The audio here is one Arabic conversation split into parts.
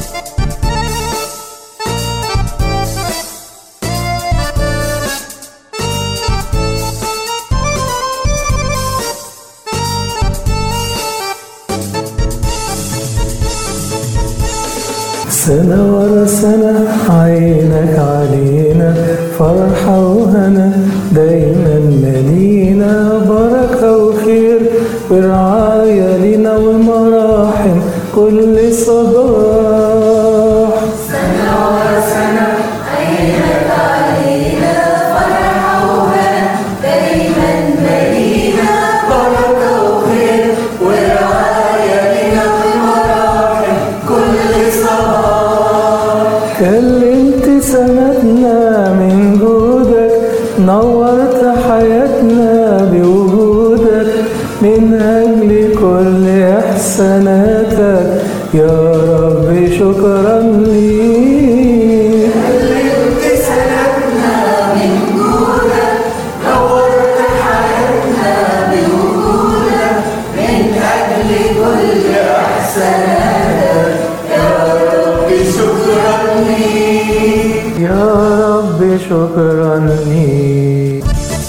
سنة ورا سنة عينك علينا، فرحة وهنا دايما مالينا، بركة وخير ورعاية لينا ومراحم كل صباح. سنة ورا سنة عينك علينا، فرحة وهنا دايما مالينا، بركة وخير ورعاية لينا ومراحم كل صباح. كلمت سنتنا من جودك، نورت حياتنا بوجودك، من أجل كل إحساناتك يا رب شكرا ليك. كلمت سنتنا من جودك، نورت حياتنا بوجودك، من أجل كل إحساناتك يا رب شكرا ليك. يا رب شكرا ليك.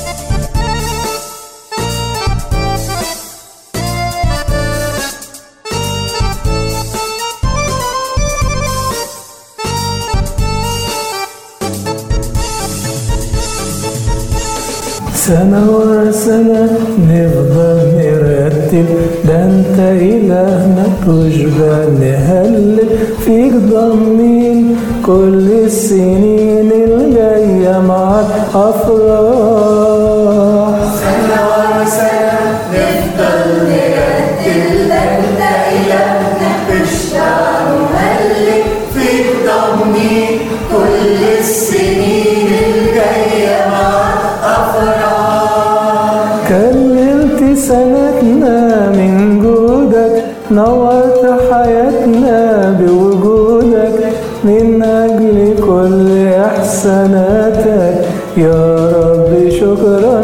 سنة ورا سنة نفضل نرتب، ده انت إلهنا تشبع نهلل فيك ضامنين كل السنين الجاية معاك أفراح. سنة ورا سنة نفضل نرتب، ده انت إلهنا تشبع نهلل فيك ضامنين كل السنين الجاية معاك أفراح. كللت سنتنا من جودك، نورت حياتنا بوجودك، من أجل كل إحساناتك يا رب شكرا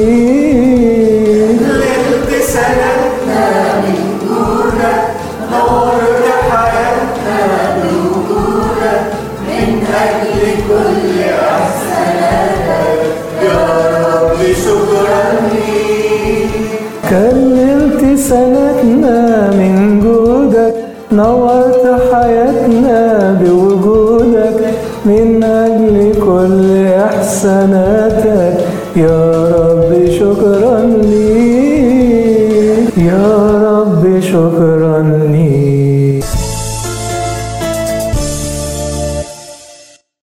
ليك. كللت سنتنا من جودك، نورت حياتنا بوجودك، من أجل كل إحساناتك يا رب شكرا ليك. كللت سنتنا من جودك، نورت حياتنا بوجودك، من أجل كل إحساناتك يا رب شكرا